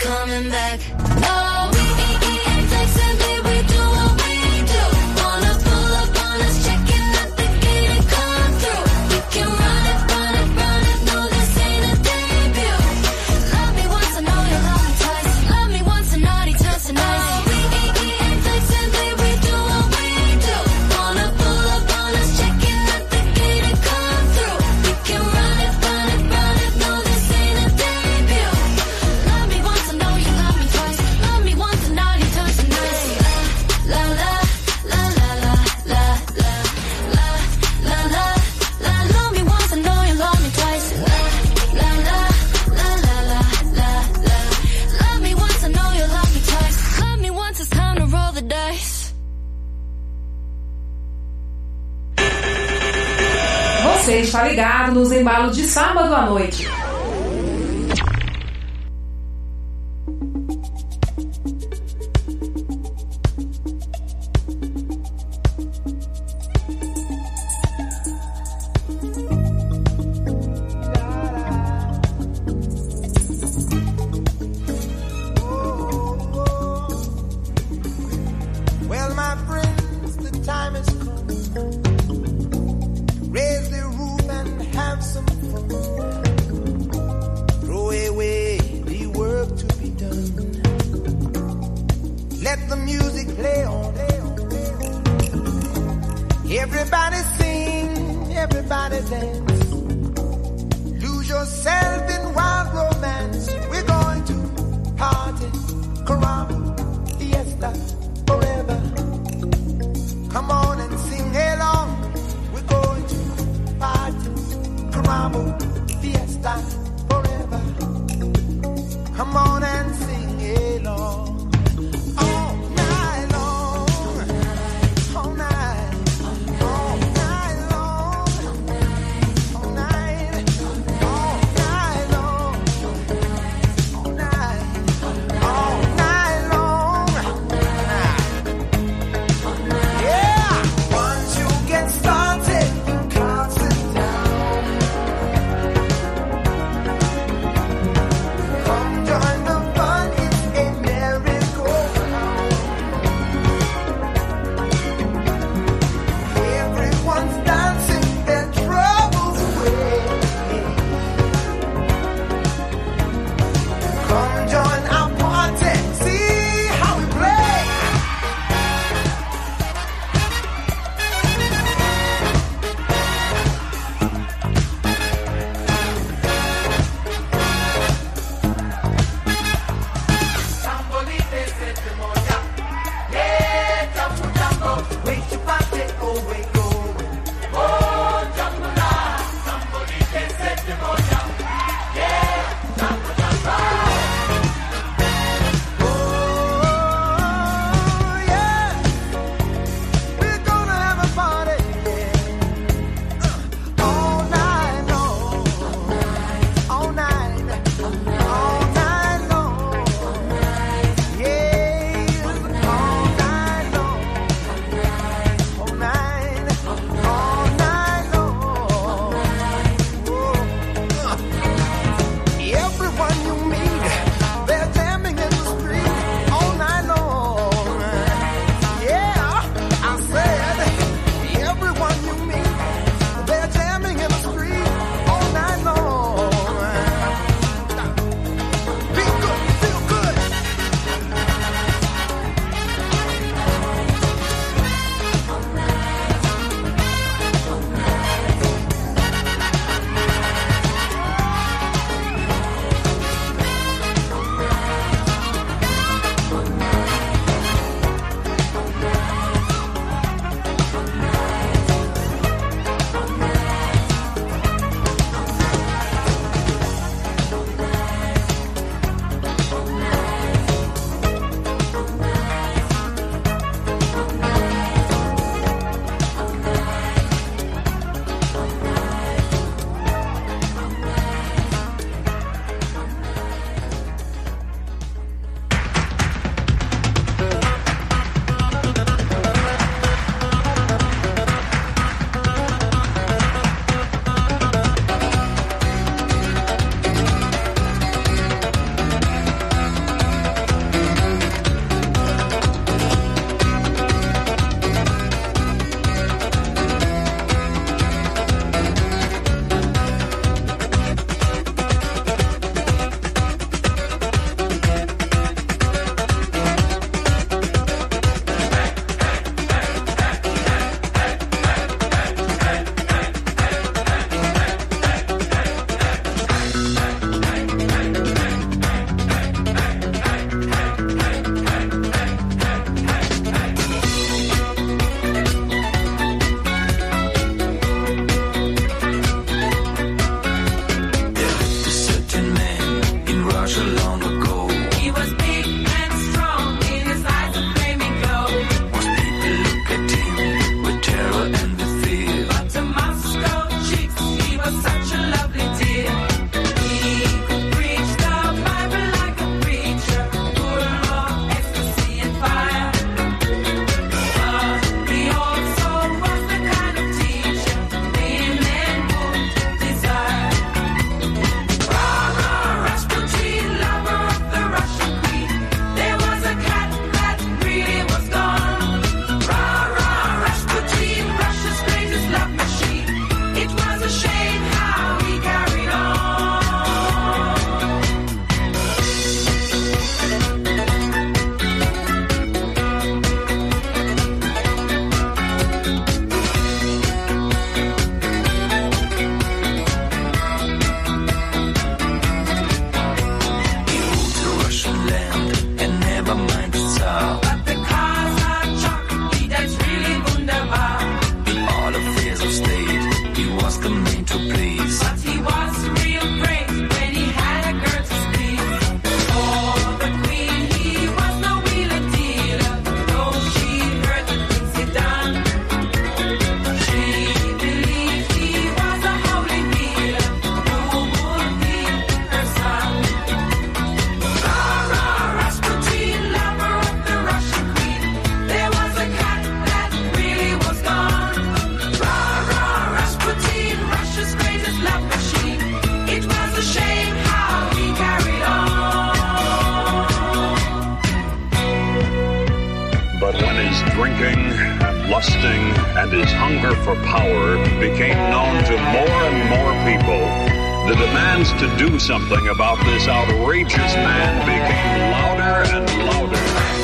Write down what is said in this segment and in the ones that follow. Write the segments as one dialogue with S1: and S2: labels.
S1: coming back. No, we ain't flexibly, we do what we do. Wanna pull up on us, checking at the gate and come through. We can run it, no, this ain't a debut. Love me once, I know you love me twice. Love me once, and naughty turns to nice. We ain't flexibly, we do what we do. Wanna pull up on us, checking at the gate and come through. We can run it, no, this ain't a debut. Love me once, I know you love me twice. Love me once, and naughty turns to nice. La la la la la la la la la la la. Love me once, I know you love me twice. La la la la la la la. Love me once, I know you love me twice. Love me once, it's time to roll the dice.
S2: Você está ligado nos embalos de sábado à noite.
S3: Well, my friends, the time has come. Raise the roof and have some fun. Throw away the work to be done. Let the music play on. Everybody sing, everybody dance. Lose yourself in wild romance. We're going to party, caramba, fiesta, forever. Come on and sing along. We're going to party, caramba, fiesta, forever. Come on and sing along. All night long, all night, all night long, all night, all night long.
S4: drinking and lusting and his hunger for power became known to more and more people, the demands to do something about this outrageous man became louder and louder.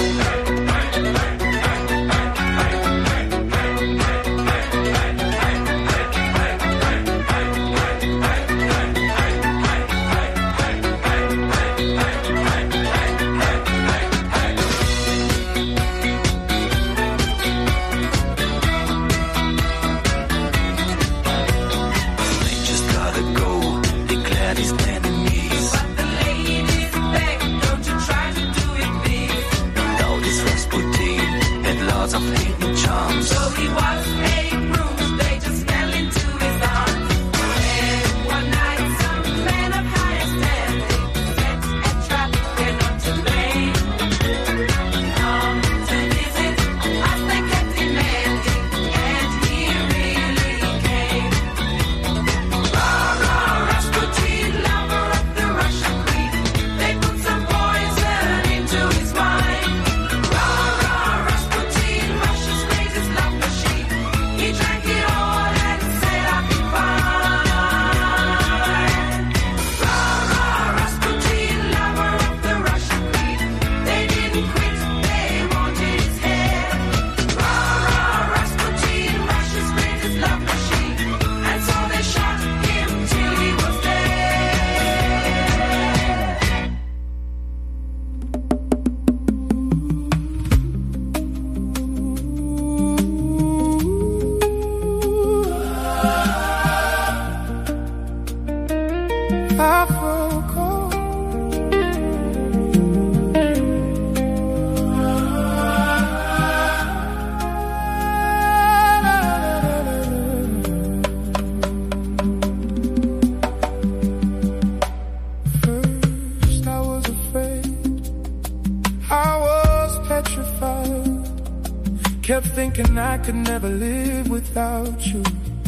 S3: Kept thinking I could never live without you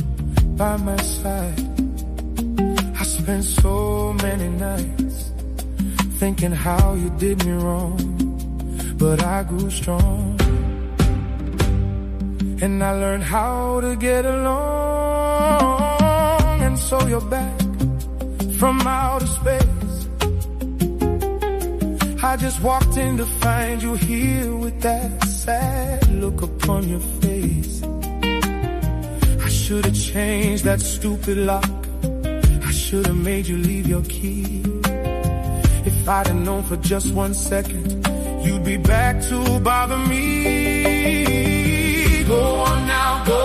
S3: by my side. I spent so many nights thinking how you did me wrong, but I grew strong and I learned how to get along. And so you're back from outer space. I just walked in to find you here with that sad look upon your face. I should have changed that stupid lock. I should have made you leave your key. If I'd have known for just 1 second you'd be back to bother me. Go on now, go.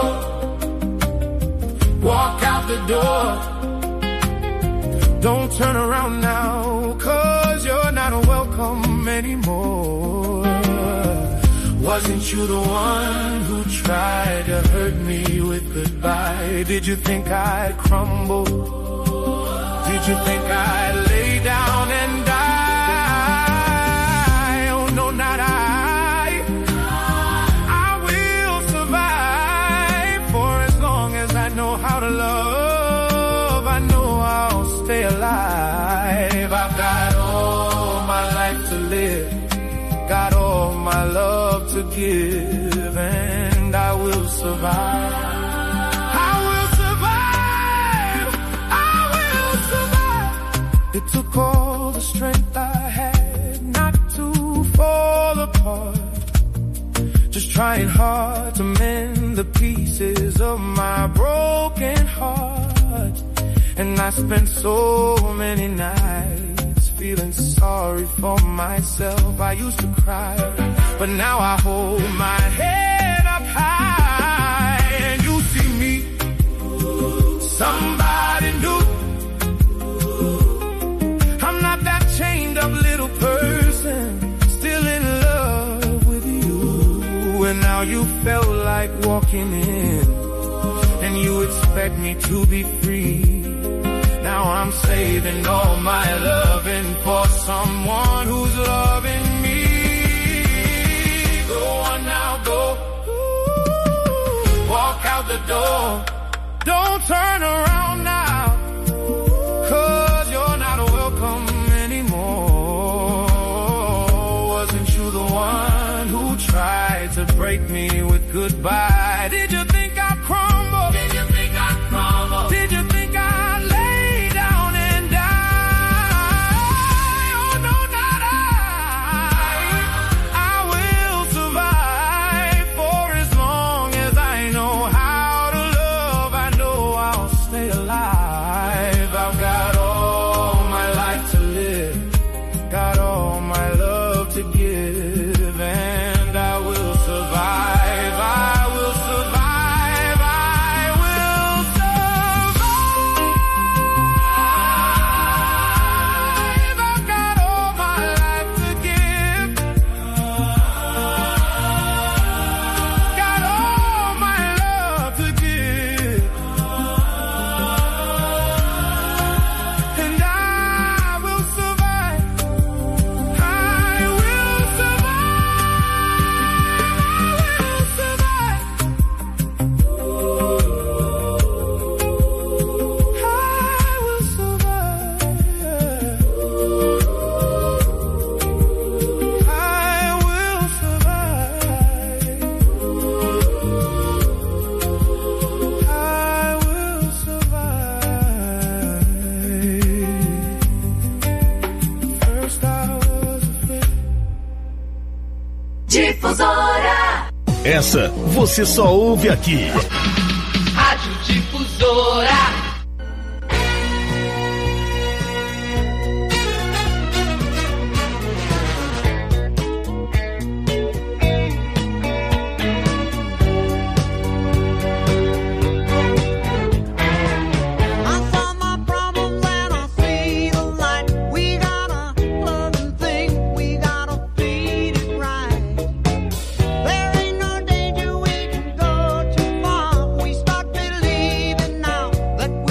S3: Walk out the door. Don't turn around now, 'cause you're not welcome anymore. Wasn't you the one who tried to hurt me with goodbye? Did you think I'd crumble? Did you think I'd lay down and die? Oh no, not I. I will survive for as long as I know how to love. I know I'll stay alive. I've got all my life to live, got all my love to give, and I will survive. I will survive. I will survive. It took all the strength I had not to fall apart, just trying hard to mend the pieces of my broken heart. And I spent so many nights feeling sorry for myself. I used to cry, but now I hold my head up high. And you see me, somebody new. I'm not that chained up little person, still in love with you. And now you felt like walking in, and you expect me to be free. Now I'm saving all my loving for someone who's loving me. Go on now, go. Walk out the door. Don't turn around now, 'cause you're not welcome anymore. Wasn't you the one who tried to break break me with goodbye. Did you think I'd crumble? Did you think I'd crumble? Did you think I'd lay down and die? Oh no, not I will survive for as long as I know how to love. I know I'll stay alive. I've got all my life to live, got all my love to give, and I will survive. I will survive. I will survive. I've got all my life to give, got all my love to give, and I will survive. I will survive.
S1: Difusora.
S5: Essa você só ouve aqui.
S2: Rádio Difusora.
S6: I saw my problems and I see the light. We gotta love and think, we gotta feed it right. There ain't no danger, we can go too far. We start believing now that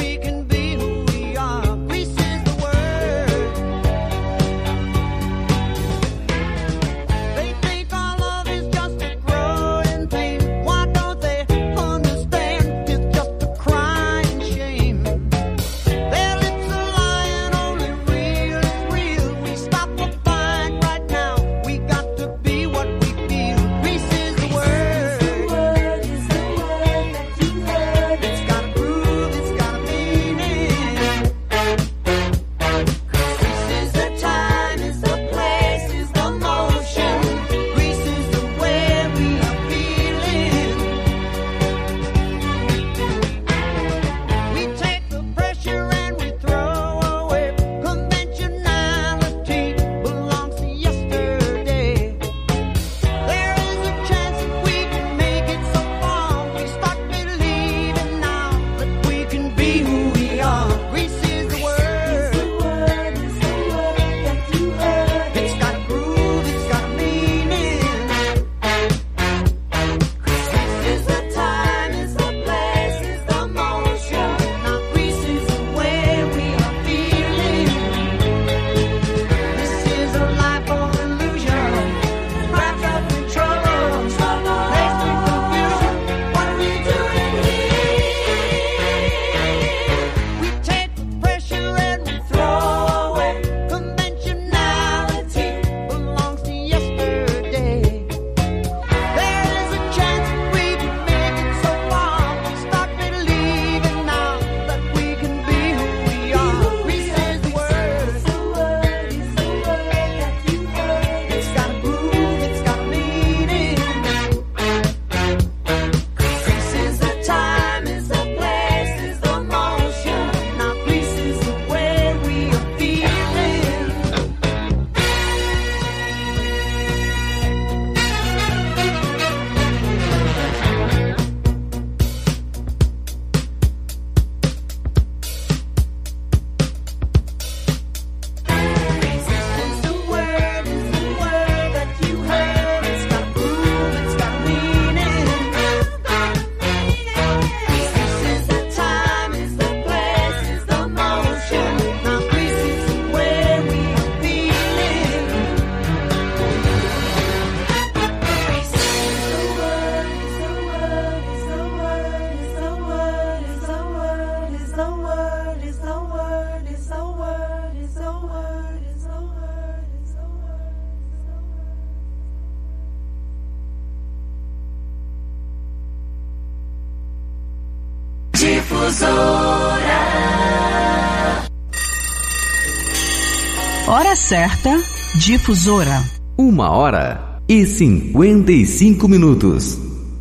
S1: Difusora.
S7: Hora certa, Difusora.
S8: 1h55.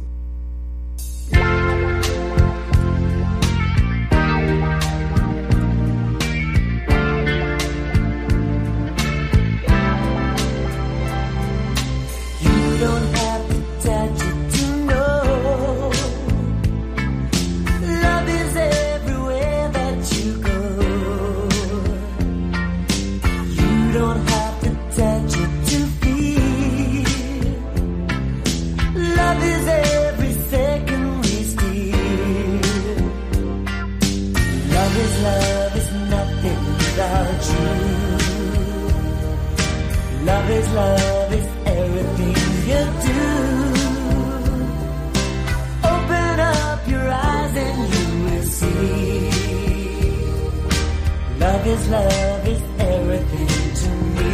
S6: Love is everything you do. Open up your eyes and you will see. Love is everything to me.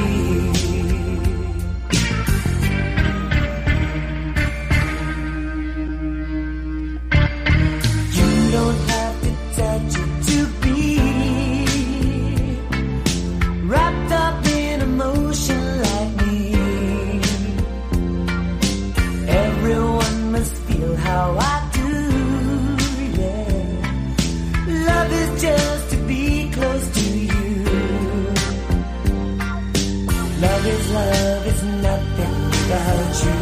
S6: You don't have to touch it to be wrapped up in emotion. How I do, yeah. Love is just to be close to you. Love is nothing without you.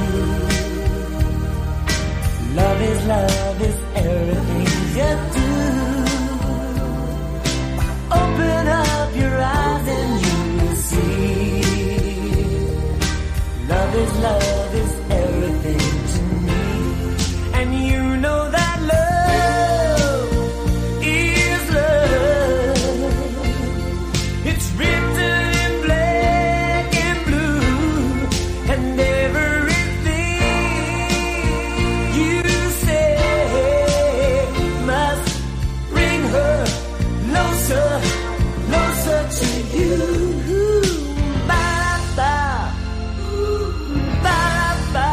S6: Love is everything you do. Open up your eyes and you will see. Love is everything to me. And you know that love is love. It's written in black and blue. And everything you say must bring her closer, closer to you. Ba-da-ba, ba-da-ba.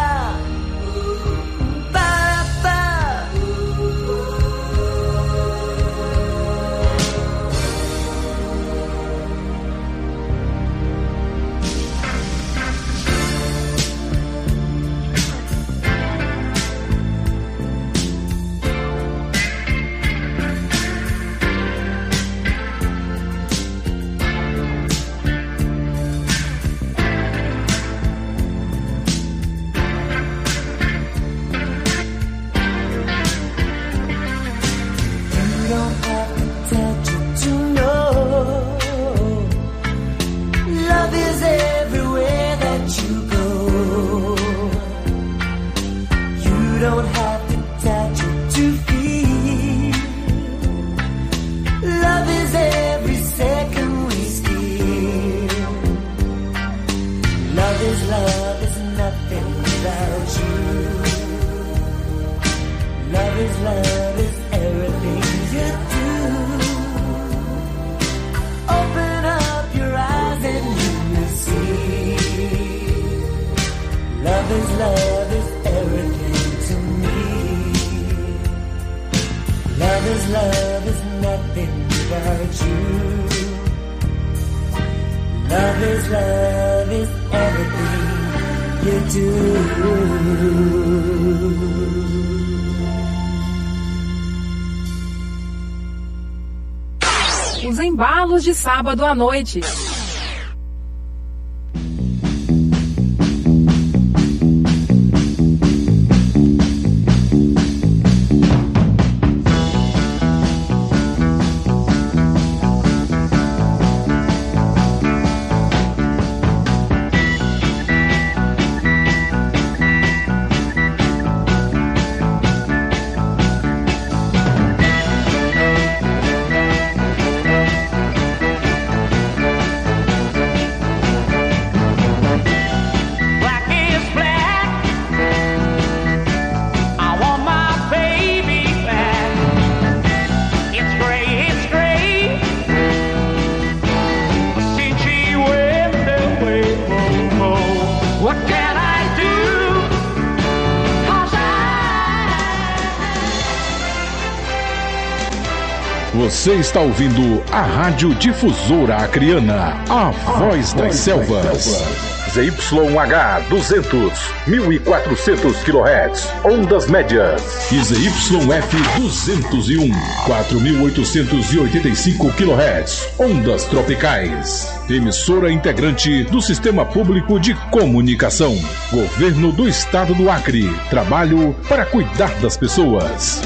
S6: Don't have to touch it to feel. Love is every second we steal. Love is nothing without you. Love is everything you do. Open up your eyes and you will see. Love is everything. Love is nothing without you. Love is everything you do.
S2: Os embalos de sábado à noite.
S9: Você está ouvindo a Rádio Difusora Acreana, a voz das selvas. ZYH 200, 1400 kHz, ondas médias. E ZYF 201, 4885 kHz, ondas tropicais. Emissora integrante do Sistema Público de Comunicação. Governo do Estado do Acre. Trabalho para cuidar das pessoas.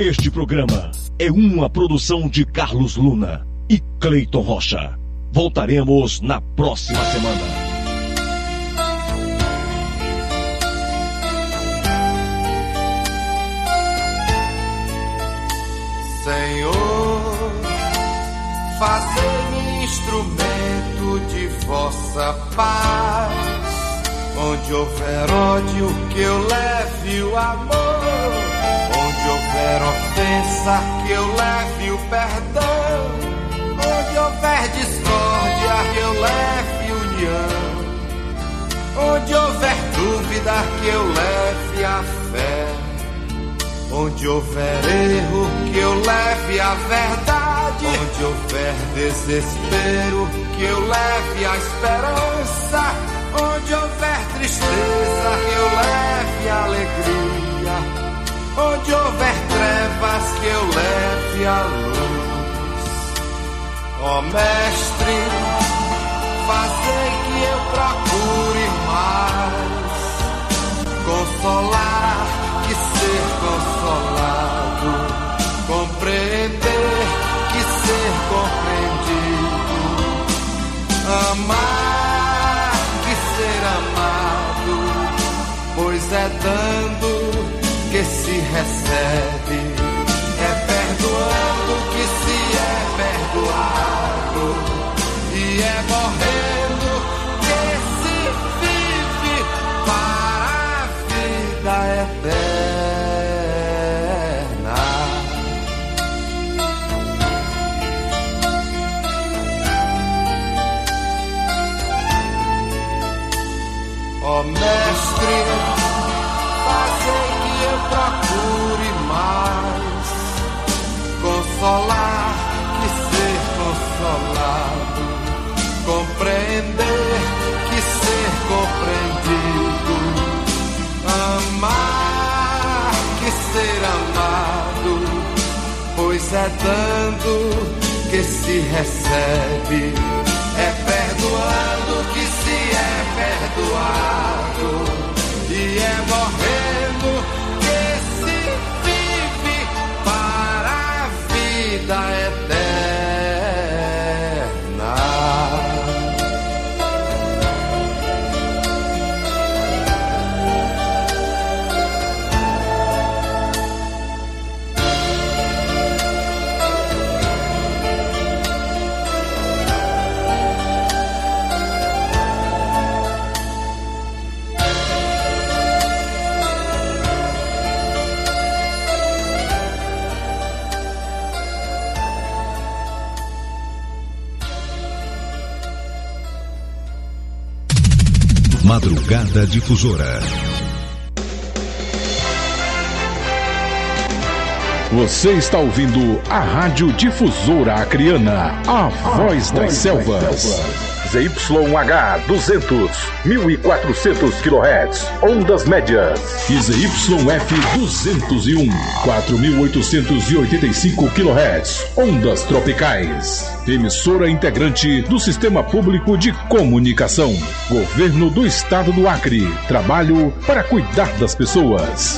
S5: Este programa é uma produção de Carlos Luna e Cleiton Rocha. Voltaremos na próxima semana.
S3: Senhor, fazei-me instrumento de vossa paz. Onde houver ódio, que eu leve o amor. Onde houver ofensa, que eu leve o perdão. Onde houver discórdia, que eu leve união. Onde houver dúvida, que eu leve a fé. Onde houver erro, que eu leve a verdade. Onde houver desespero, que eu leve a esperança. Onde houver tristeza, que eu leve a alegria. Onde houver trevas, que eu leve a luz. Ó Mestre, fazei que eu procure mais consolar que ser consolado, compreender que ser compreendido, amar que ser amado, pois é dando que se recebe, é perdoando que se é perdoado, e é morrendo que se vive para a vida eterna. Ó Mestre, fazei que eu procure mais consolar que ser consolado, compreender que ser compreendido, amar que ser amado, pois é dando que se recebe, é perdoando que se é perdoado, e é morrendo que se vive para a vida eterna.
S10: Madrugada Difusora.
S9: Você está ouvindo a Rádio Difusora Acreana, a voz das selvas. ZYH 200, 1400 kHz, ondas médias. E ZYF 201, 4885 kHz, ondas tropicais. Emissora integrante do Sistema Público de Comunicação. Governo do Estado do Acre. Trabalho para cuidar das pessoas.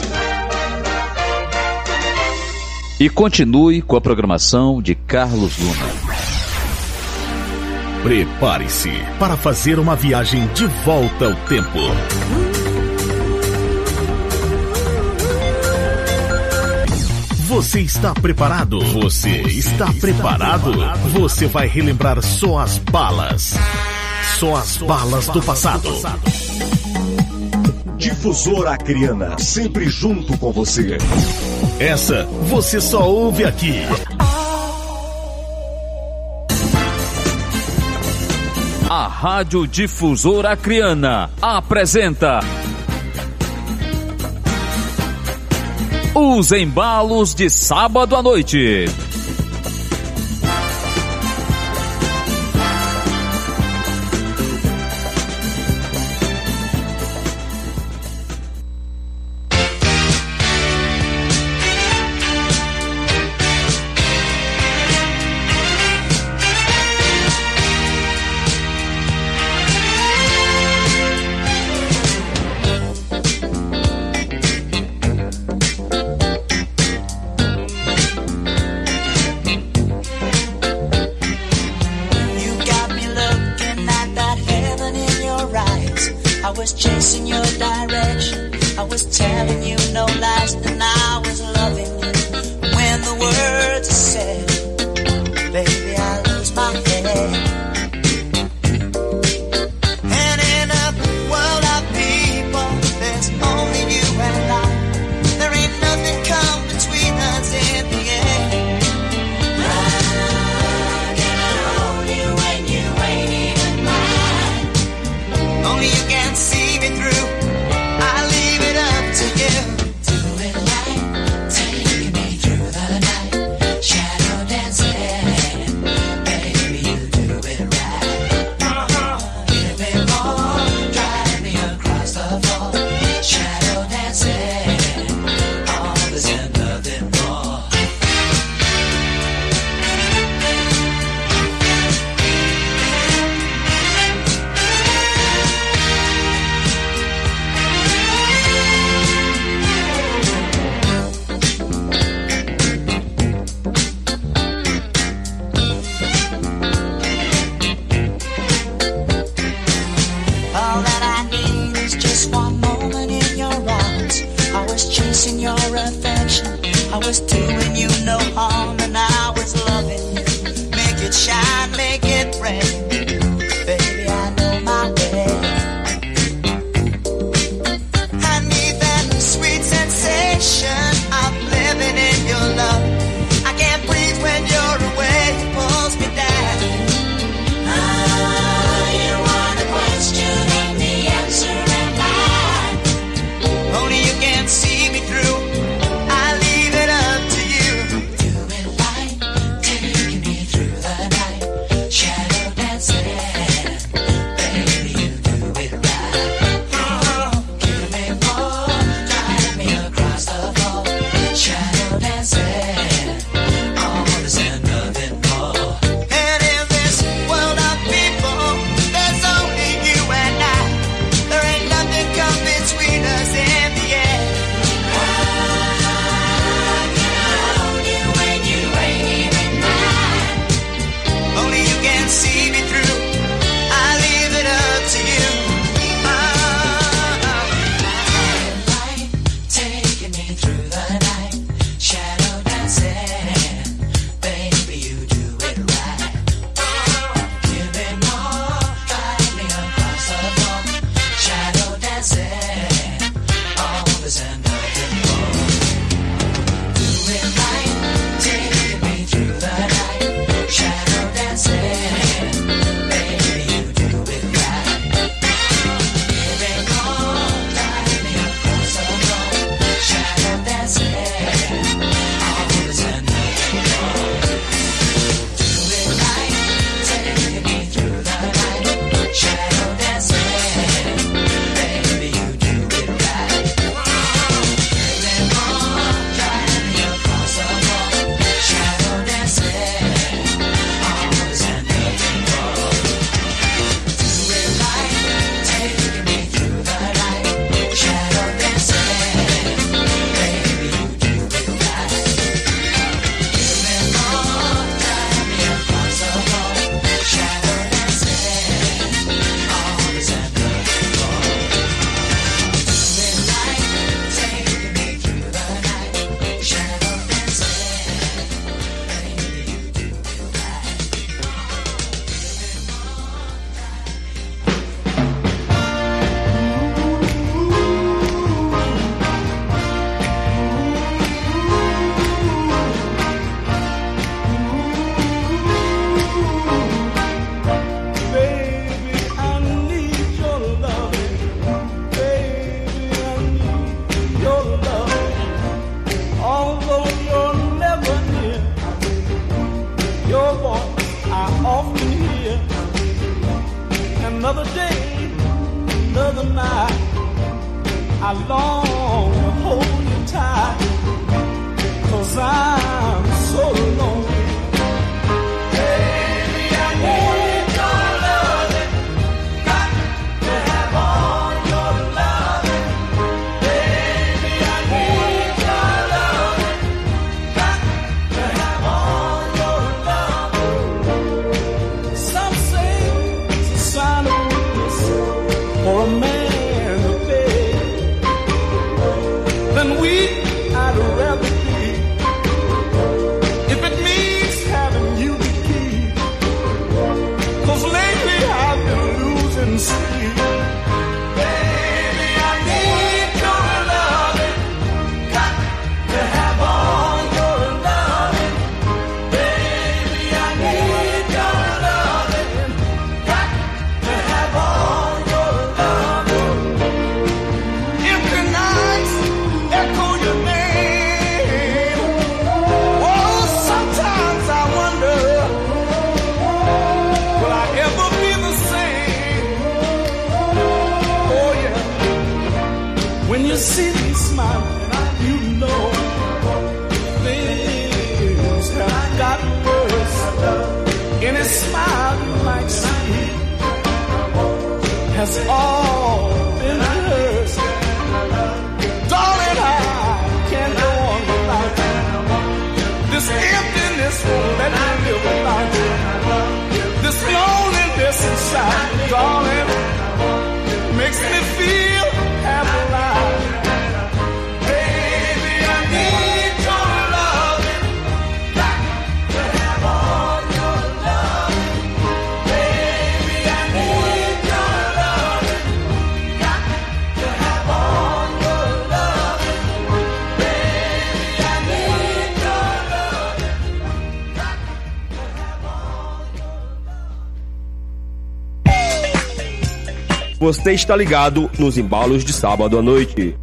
S11: E continue com a programação de Carlos Luna.
S5: Prepare-se para fazer uma viagem de volta ao tempo. Você está preparado? Você está preparado? Você vai relembrar só as balas. Só as balas do passado.
S10: Difusora Acreana, sempre junto com você.
S5: Essa você só ouve aqui.
S11: A Rádio Difusora Acreana apresenta os embalos de sábado à noite.
S6: I was chasing your direction. I was telling you no lies, and I was loving you. When the words are said, baby, I lose my head. And in a world of people, there's only you and I. There ain't nothing come between us in the end. Can I hold you when you ain't even mine? Only you can see me through. I leave it up to you. Do it right, taking me through the night. Shadow dancing, baby, you do it right. Give me more, drive me across the floor. Shadow dancing, all this and nothing more. All that I need is just one moment in your arms. I was chasing your affection. I was doing you no harm, and I was loving you. Make it shine, make it rain. Baby, I know my way. I need that sweet sensation of living in your love. I can't breathe when you're away. It pulls me down. You want a question and the answer am mine. Only you can see me through. I leave it up to you. Do it right, taking me through the night. Shadow dancing, baby, you do it right. Give me more, drive me across the floor. Shadow dancing, all this and nothing more. And in this world of people, there's only you and I. There ain't nothing come between us in the end. Can I hold you when you ain't even mine? Only you can see me through. I leave it up to you. Light taking me through the night. Shadow dancing, baby, you do it right. Give me more, drive me across the floor. Shadow dancing, all this and nothing more. Do it right, taking me through the night. Shadow dancing, baby, you do it right. Give me more, drive me across the floor. Shadow dancing, all this and nothing more. Do it right, taking me through the night. Shadow dancing, baby, you do it right. Give me more, drive me across the floor. Shadow dancing, all this and nothing more. Do it right, taking me through the night. Shadow dancing, baby, you do it right. Give me more, drive me across the floor. Shadow dancing, all this and nothing more. Do it right, taking me through the night. Shadow dancing, baby, you do it right.
S3: Baby, I need your loving. Baby, I need your loving. Although you're never near, your voice I often hear. Another day, another night, I long to hold you tight. 'Cause I'm so lonely. Baby, I need your loving. Got to have all your loving. Baby, I need your loving. Got to have all your loving. Some say it's a sign of weakness for a man
S12: you see me smiling, you know things have gotten worse. Any smile you might see has all been hers. Darling, I can't go on without you. This emptiness won't let me live without you. This loneliness inside, darling, makes me feel half alive. Baby, I need your love. Got to have all your love. Baby, I need your love. Got to have all your love. Baby, I need your love. Got to have all your love.
S13: Você está ligado nos embalos de sábado à noite.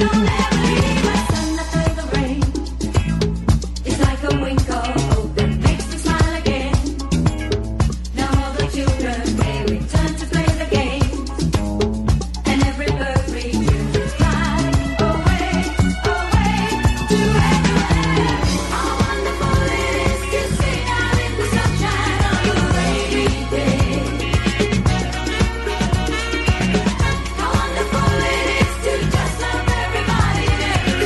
S1: How wonderful it is to just love everybody and everybody.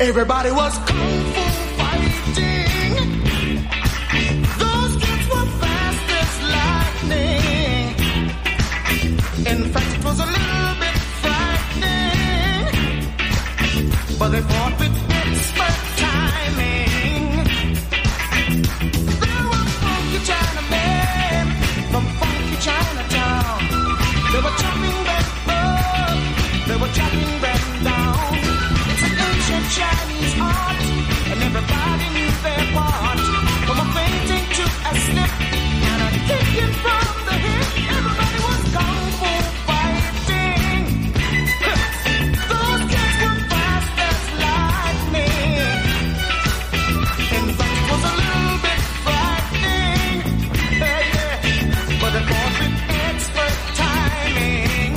S12: Everybody was kung fu fighting. Those kids were fast as lightning. In fact, it was a little bit frightening, but they fought with expert timing. There were funky Chinamen from funky Chinatown. They were chopping them up, they were chopping them down. It's an ancient Chinese art, and everybody knew their part. From a fainting to a slip, and a kicking from the hip. Everybody was kung fu fighting. Those kids were fast as lightning. In fact, it was a little bit frightening. Yeah, yeah. But they fought with expert timing.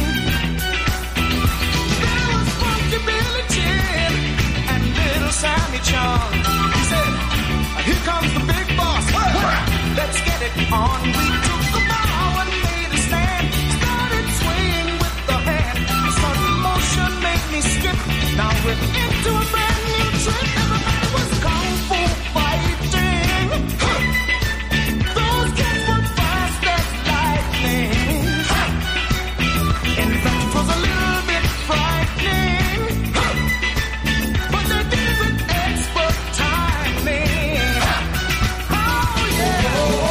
S12: There was Funky Billy Chin and Little Sammy Chung. He said, here comes the big boss. Let's get it on. We took the bow and made a stand. Started swinging with the hand. A sudden motion made me skip. Now we're into a brand new trip. Everybody was kung fu fighting. Those kids were fast as lightning. In fact, it was a little bit frightening, but they did it with expert timing. Oh yeah.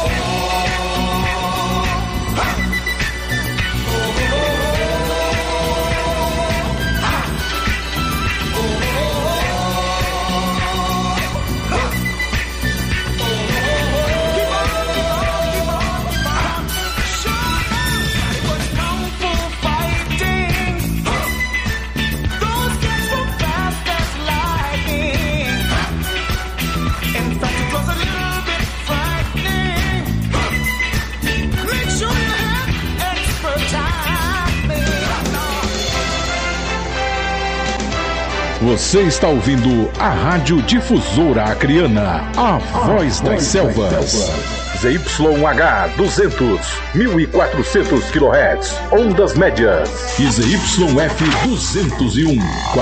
S9: Você está ouvindo a Rádio Difusora Acreana, a voz das selvas. ZYH 200, 1400 kHz, ondas médias. E ZYF 201,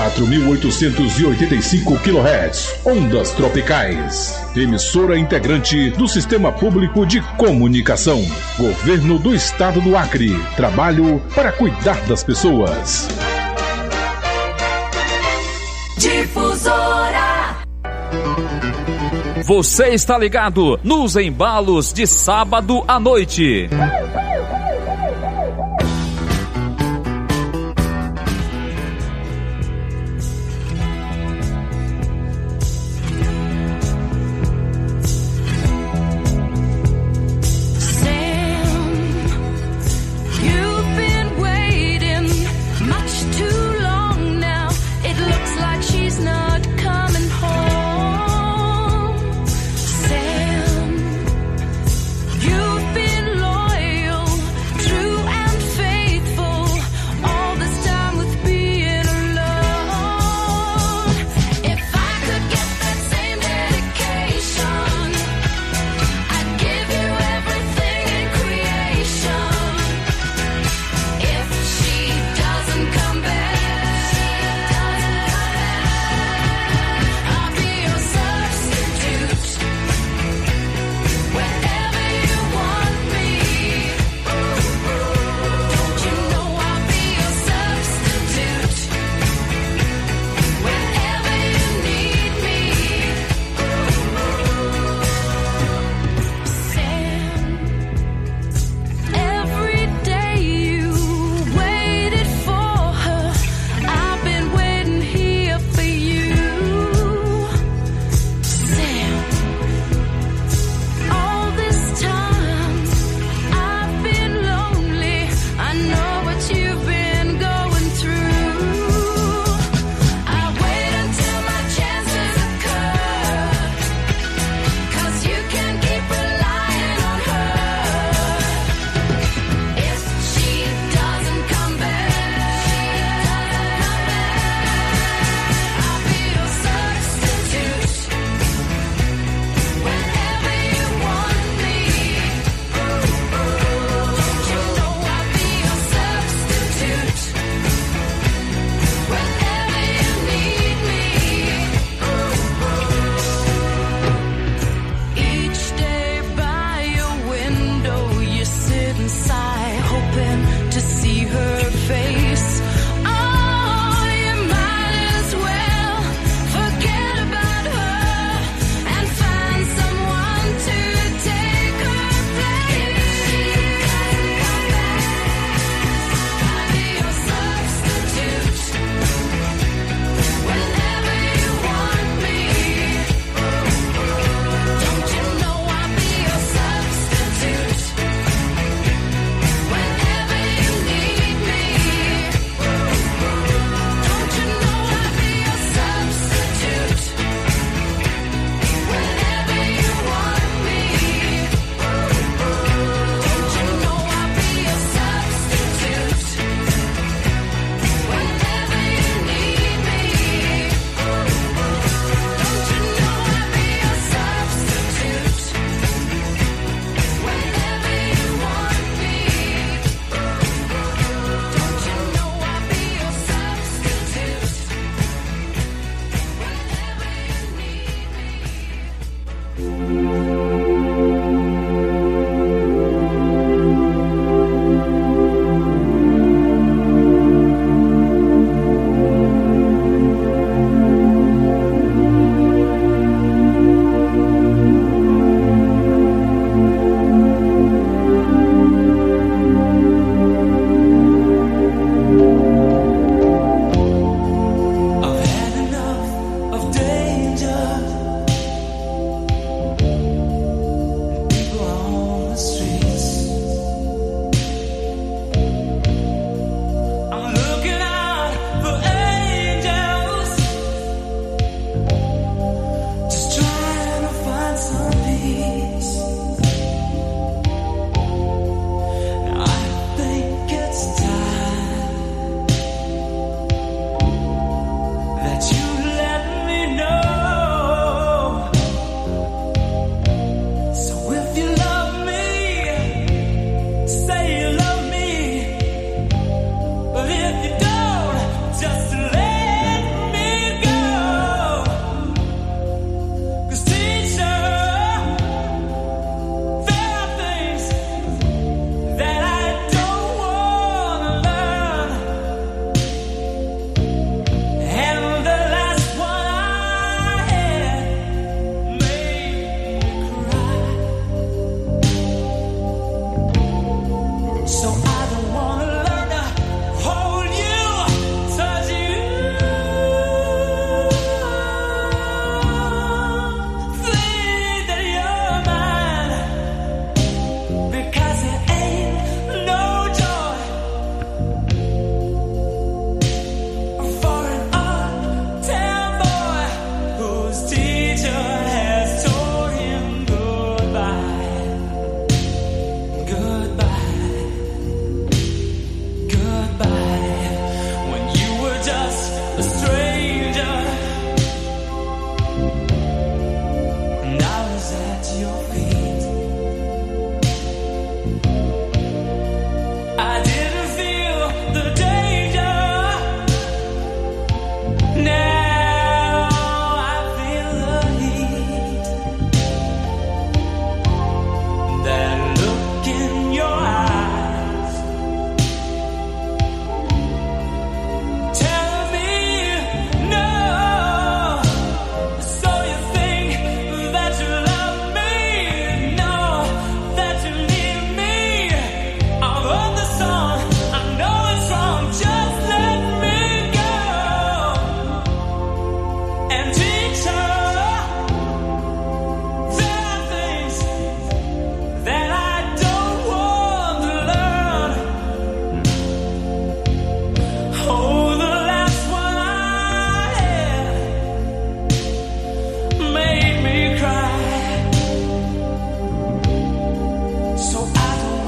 S9: 4885 kHz, ondas tropicais. Emissora integrante do Sistema Público de Comunicação. Governo do Estado do Acre. Trabalho para cuidar das pessoas.
S1: Difusora.
S11: Você está ligado nos embalos de sábado à noite.